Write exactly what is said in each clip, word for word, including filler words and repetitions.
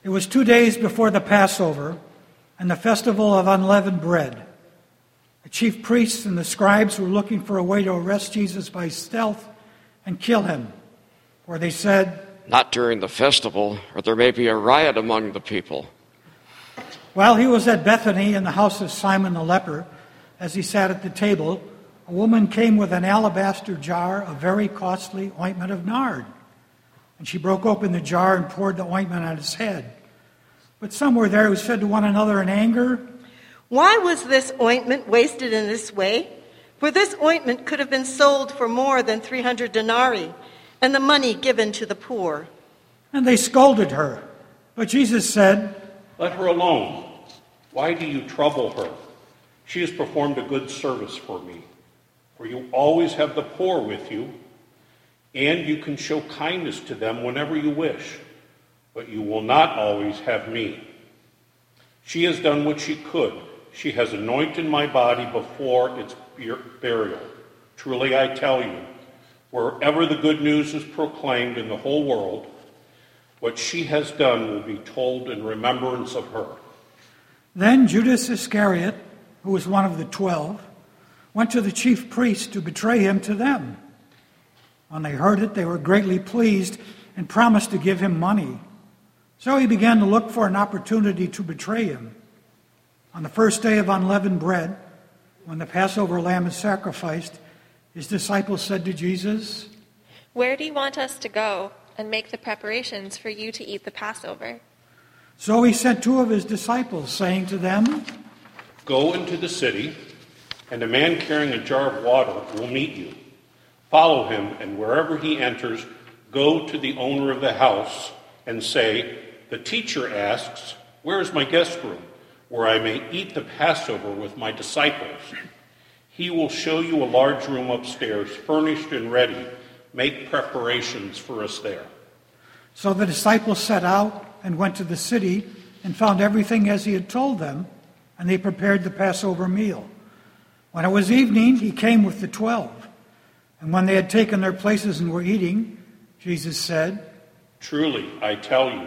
It was two days before the Passover and the festival of unleavened bread. The chief priests and the scribes were looking for a way to arrest Jesus by stealth and kill him. For they said, "Not during the festival, or there may be a riot among the people." While he was at Bethany in the house of Simon the leper, as he sat at the table, a woman came with an alabaster jar of very costly ointment of nard. And she broke open the jar and poured the ointment on his head. But some were there who said to one another in anger, "Why was this ointment wasted in this way? For this ointment could have been sold for more than three hundred denarii, and the money given to the poor." And they scolded her. But Jesus said, "Let her alone. Why do you trouble her? She has performed a good service for me. For you always have the poor with you, and you can show kindness to them whenever you wish, but you will not always have me. She has done what she could. She has anointed my body before its burial. Truly I tell you, wherever the good news is proclaimed in the whole world, what she has done will be told in remembrance of her." Then Judas Iscariot, who was one of the twelve, went to the chief priests to betray him to them. When they heard it, they were greatly pleased and promised to give him money. So he began to look for an opportunity to betray him. On the first day of unleavened bread, when the Passover lamb is sacrificed, his disciples said to Jesus, "Where do you want us to go and make the preparations for you to eat the Passover?" So he sent two of his disciples, saying to them, "Go into the city, and a man carrying a jar of water will meet you. Follow him, and wherever he enters, go to the owner of the house and say, 'The teacher asks, where is my guest room, where I may eat the Passover with my disciples?' He will show you a large room upstairs, furnished and ready. Make preparations for us there." So the disciples set out and went to the city and found everything as he had told them, and they prepared the Passover meal. When it was evening, he came with the twelve. And when they had taken their places and were eating, Jesus said, "Truly, I tell you,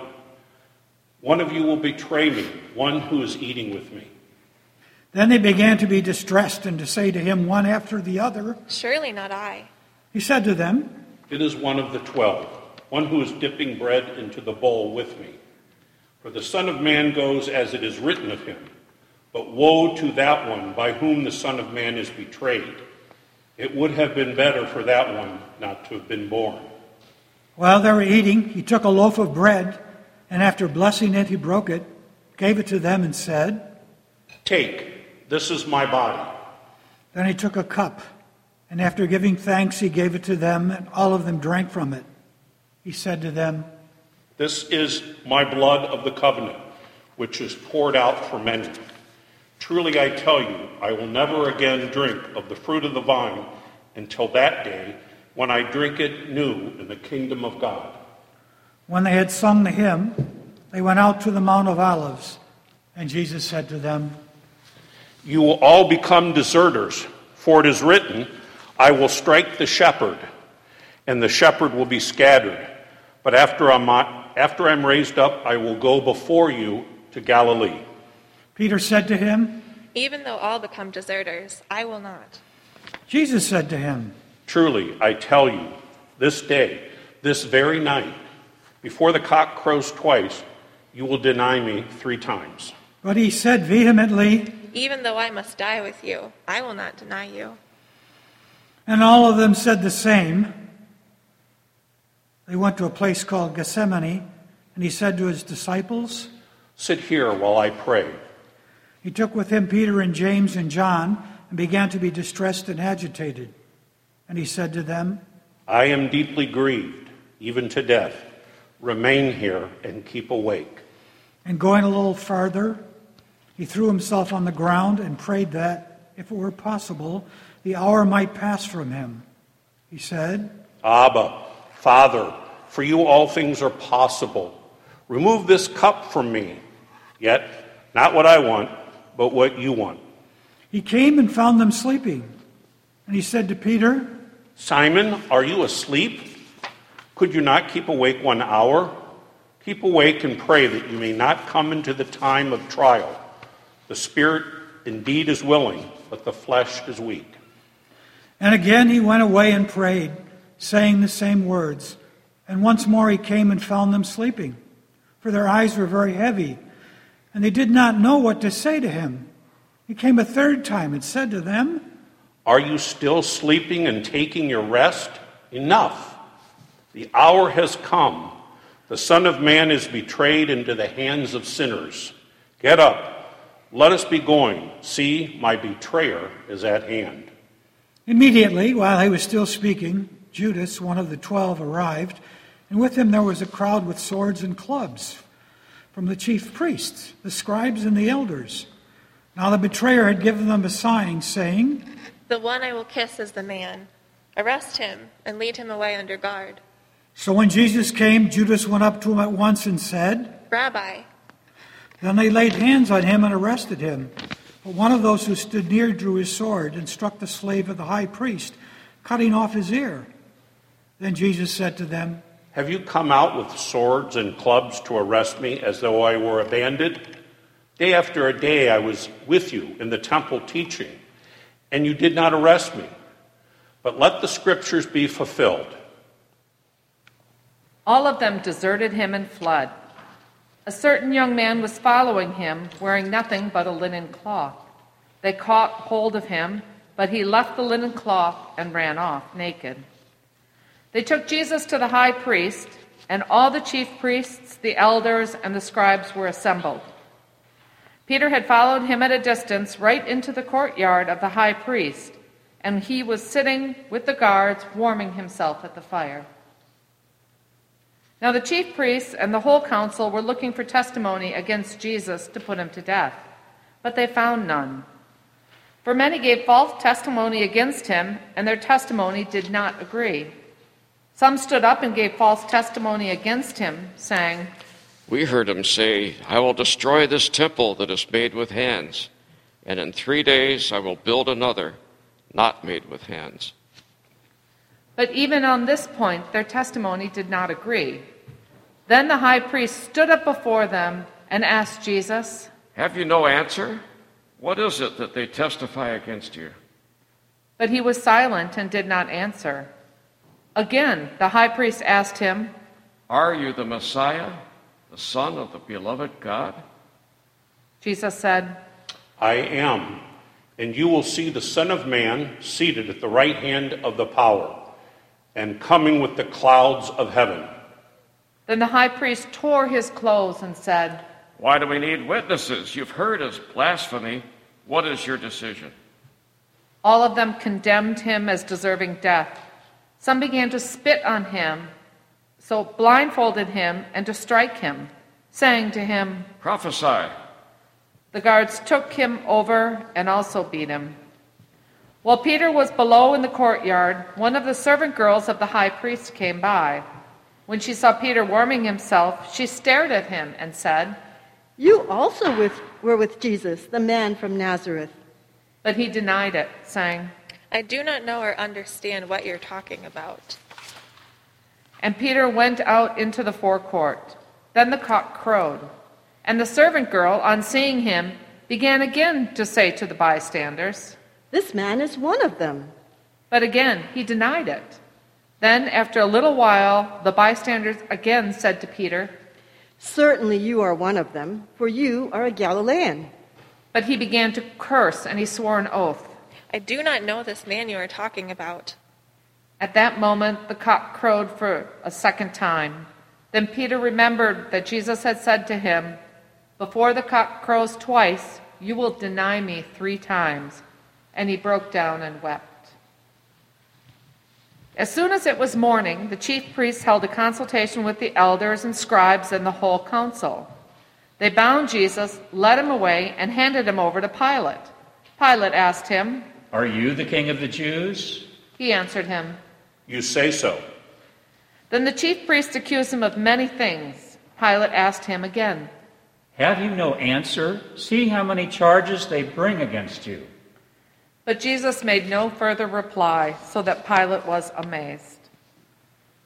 one of you will betray me, one who is eating with me." Then they began to be distressed and to say to him one after the other, "Surely not I." He said to them, "It is one of the twelve, one who is dipping bread into the bowl with me. For the Son of Man goes as it is written of him, but woe to that one by whom the Son of Man is betrayed. It would have been better for that one not to have been born." While they were eating, he took a loaf of bread, and after blessing it, he broke it, gave it to them, and said, "Take, this is my body." Then he took a cup, and after giving thanks, he gave it to them, and all of them drank from it. He said to them, "This is my blood of the covenant, which is poured out for many. Truly I tell you, I will never again drink of the fruit of the vine until that day when I drink it new in the kingdom of God." When they had sung the hymn, they went out to the Mount of Olives, and Jesus said to them, "You will all become deserters, for it is written, 'I will strike the shepherd, and the shepherd will be scattered.' But after I'm, after I'm raised up, I will go before you to Galilee." Peter said to him, "Even though all become deserters, I will not." Jesus said to him, "Truly, I tell you, this day, this very night, before the cock crows twice, you will deny me three times." But he said vehemently, "Even though I must die with you, I will not deny you." And all of them said the same. They went to a place called Gethsemane, and he said to his disciples, "Sit here while I pray." He took with him Peter and James and John and began to be distressed and agitated. And he said to them, "I am deeply grieved, even to death. Remain here and keep awake." And going a little farther, he threw himself on the ground and prayed that, if it were possible, the hour might pass from him. He said, "Abba, Father, for you all things are possible. Remove this cup from me. Yet, not what I want, but what you want." He came and found them sleeping. And he said to Peter, "Simon, are you asleep? Could you not keep awake one hour? Keep awake and pray that you may not come into the time of trial. The spirit indeed is willing, but the flesh is weak." And again he went away and prayed, saying the same words. And once more he came and found them sleeping, for their eyes were very heavy, and they did not know what to say to him. He came a third time and said to them, "Are you still sleeping and taking your rest? Enough! The hour has come. The Son of Man is betrayed into the hands of sinners. Get up, let us be going. See, my betrayer is at hand." Immediately, while he was still speaking, Judas, one of the twelve, arrived, and with him there was a crowd with swords and clubs from the chief priests, the scribes, and the elders. Now the betrayer had given them a sign, saying, "The one I will kiss is the man. Arrest him and lead him away under guard." So when Jesus came, Judas went up to him at once and said, "Rabbi." Then they laid hands on him and arrested him. But one of those who stood near drew his sword and struck the slave of the high priest, cutting off his ear. Then Jesus said to them, "Have you come out with swords and clubs to arrest me as though I were a bandit? Day after a day I was with you in the temple teaching, and you did not arrest me. But let the scriptures be fulfilled." All of them deserted him and fled. A certain young man was following him, wearing nothing but a linen cloth. They caught hold of him, but he left the linen cloth and ran off naked. They took Jesus to the high priest, and all the chief priests, the elders, and the scribes were assembled. Peter had followed him at a distance right into the courtyard of the high priest, and he was sitting with the guards, warming himself at the fire. Now the chief priests and the whole council were looking for testimony against Jesus to put him to death, but they found none. For many gave false testimony against him, and their testimony did not agree. Some stood up and gave false testimony against him, saying, "We heard him say, 'I will destroy this temple that is made with hands, and in three days I will build another, not made with hands.'" But even on this point, their testimony did not agree. Then the high priest stood up before them and asked Jesus, "Have you no answer? What is it that they testify against you?" But he was silent and did not answer. Again, the high priest asked him, "Are you the Messiah, the Son of the beloved God?" Jesus said, "I am, and you will see the Son of Man seated at the right hand of the power, and coming with the clouds of heaven." Then the high priest tore his clothes and said, "Why do we need witnesses? You've heard his blasphemy. What is your decision?" All of them condemned him as deserving death. Some began to spit on him, so blindfolded him and to strike him, saying to him, "Prophesy." The guards took him over and also beat him. While Peter was below in the courtyard, one of the servant girls of the high priest came by. When she saw Peter warming himself, she stared at him and said, "You also with, were with Jesus, the man from Nazareth." But he denied it, saying, "I do not know or understand what you're talking about." And Peter went out into the forecourt. Then the cock crowed. And the servant girl, on seeing him, began again to say to the bystanders, "This man is one of them." But again he denied it. Then, after a little while, the bystanders again said to Peter, "Certainly you are one of them, for you are a Galilean." But he began to curse, and he swore an oath. "I do not know this man you are talking about." At that moment, the cock crowed for a second time. Then Peter remembered that Jesus had said to him, "Before the cock crows twice, you will deny me three times." And he broke down and wept. As soon as it was morning, the chief priests held a consultation with the elders and scribes and the whole council. They bound Jesus, led him away, and handed him over to Pilate. Pilate asked him, "Are you the king of the Jews?" He answered him, "You say so." Then the chief priests accused him of many things. Pilate asked him again, "Have you no answer? See how many charges they bring against you." But Jesus made no further reply, so that Pilate was amazed.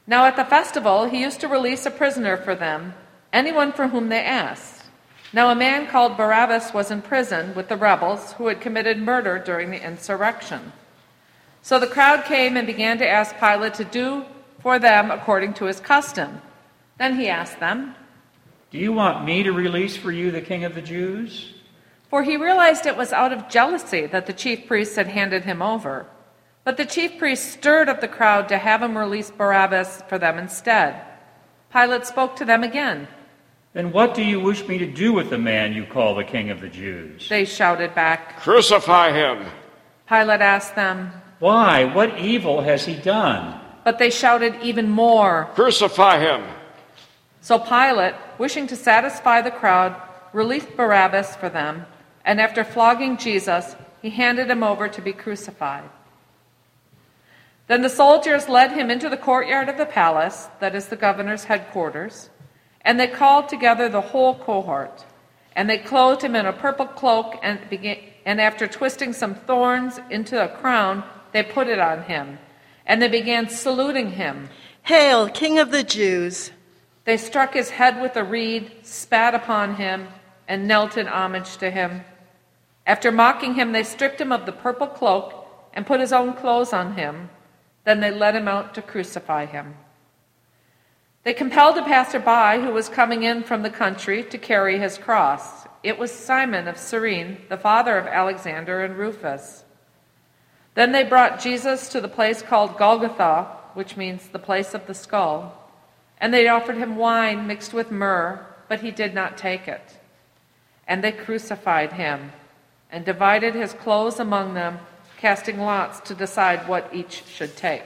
Now at the festival, he used to release a prisoner for them, anyone for whom they asked. Now a man called Barabbas was in prison with the rebels who had committed murder during the insurrection. So the crowd came and began to ask Pilate to do for them according to his custom. Then he asked them, "Do you want me to release for you the King of the Jews?" For he realized it was out of jealousy that the chief priests had handed him over. But the chief priests stirred up the crowd to have him release Barabbas for them instead. Pilate spoke to them again. "Then what do you wish me to do with the man you call the King of the Jews?" They shouted back. Crucify him! Pilate asked them. "Why? What evil has he done?" But they shouted even more. Crucify him! So Pilate, wishing to satisfy the crowd, released Barabbas for them, and after flogging Jesus, he handed him over to be crucified. Then the soldiers led him into the courtyard of the palace, that is the governor's headquarters, and they called together the whole cohort. And they clothed him in a purple cloak, and, began, and after twisting some thorns into a crown, they put it on him. And they began saluting him. "Hail, King of the Jews!" They struck his head with a reed, spat upon him, and knelt in homage to him. After mocking him, they stripped him of the purple cloak and put his own clothes on him. Then they led him out to crucify him. They compelled a passerby who was coming in from the country to carry his cross. It was Simon of Cyrene, the father of Alexander and Rufus. Then they brought Jesus to the place called Golgotha, which means the place of the skull, and they offered him wine mixed with myrrh, but he did not take it. And they crucified him and divided his clothes among them, casting lots to decide what each should take.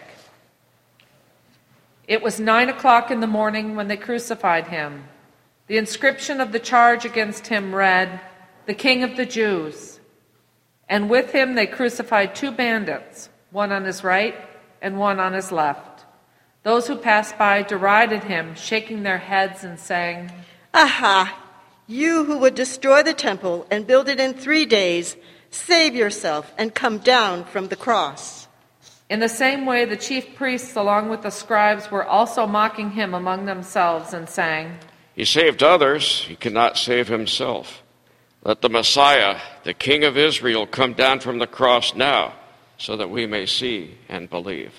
It was nine o'clock in the morning when they crucified him. The inscription of the charge against him read, "The King of the Jews." And with him they crucified two bandits, one on his right and one on his left. Those who passed by derided him, shaking their heads and saying, "Aha! You who would destroy the temple and build it in three days, save yourself and come down from the cross." In the same way, the chief priests, along with the scribes, were also mocking him among themselves and saying, He saved others, he cannot save himself. Let the Messiah, the King of Israel, come down from the cross now, so that we may see and believe.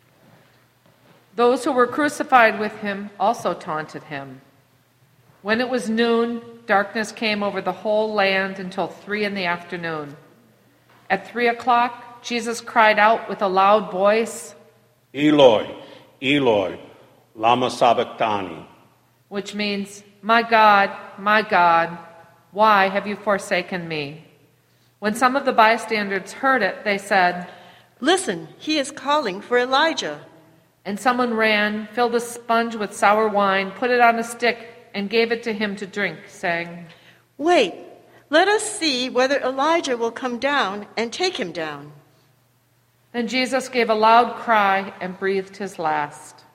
Those who were crucified with him also taunted him. When it was noon, darkness came over the whole land until three in the afternoon. At three o'clock, Jesus cried out with a loud voice, Eloi, Eloi, lama sabachthani, which means, "My God, my God, why have you forsaken me?" When some of the bystanders heard it, they said, "Listen, he is calling for Elijah." And someone ran, filled a sponge with sour wine, put it on a stick, and gave it to him to drink, saying, "Wait, let us see whether Elijah will come down and take him down." Then Jesus gave a loud cry and breathed his last.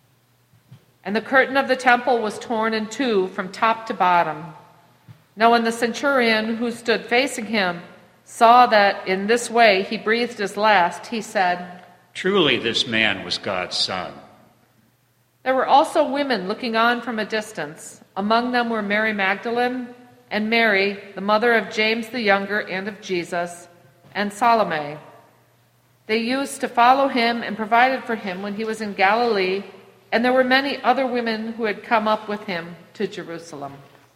And the curtain of the temple was torn in two from top to bottom. Now when the centurion who stood facing him saw that in this way he breathed his last, he said, "Truly this man was God's son." There were also women looking on from a distance. Among them were Mary Magdalene and Mary, the mother of James the younger and of Jesus, and Salome. They used to follow him and provided for him when he was in Galilee, and there were many other women who had come up with him to Jerusalem.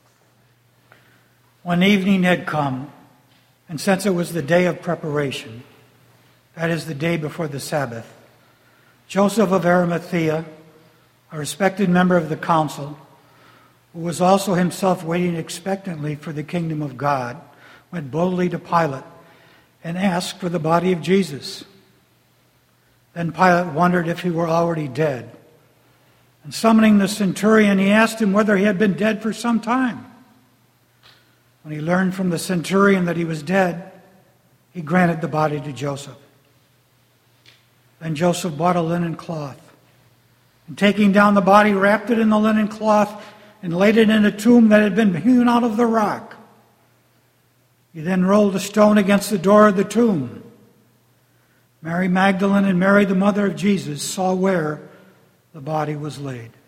When evening had come, and since it was the day of preparation, that is the day before the Sabbath, Joseph of Arimathea, a respected member of the council, who was also himself waiting expectantly for the kingdom of God, went boldly to Pilate and asked for the body of Jesus. Then Pilate wondered if he were already dead. And summoning the centurion, he asked him whether he had been dead for some time. When he learned from the centurion that he was dead, he granted the body to Joseph. Then Joseph bought a linen cloth, and taking down the body, wrapped it in the linen cloth and laid it in a tomb that had been hewn out of the rock. He then rolled a stone against the door of the tomb. Mary Magdalene and Mary, the mother of Jesus, saw where the body was laid.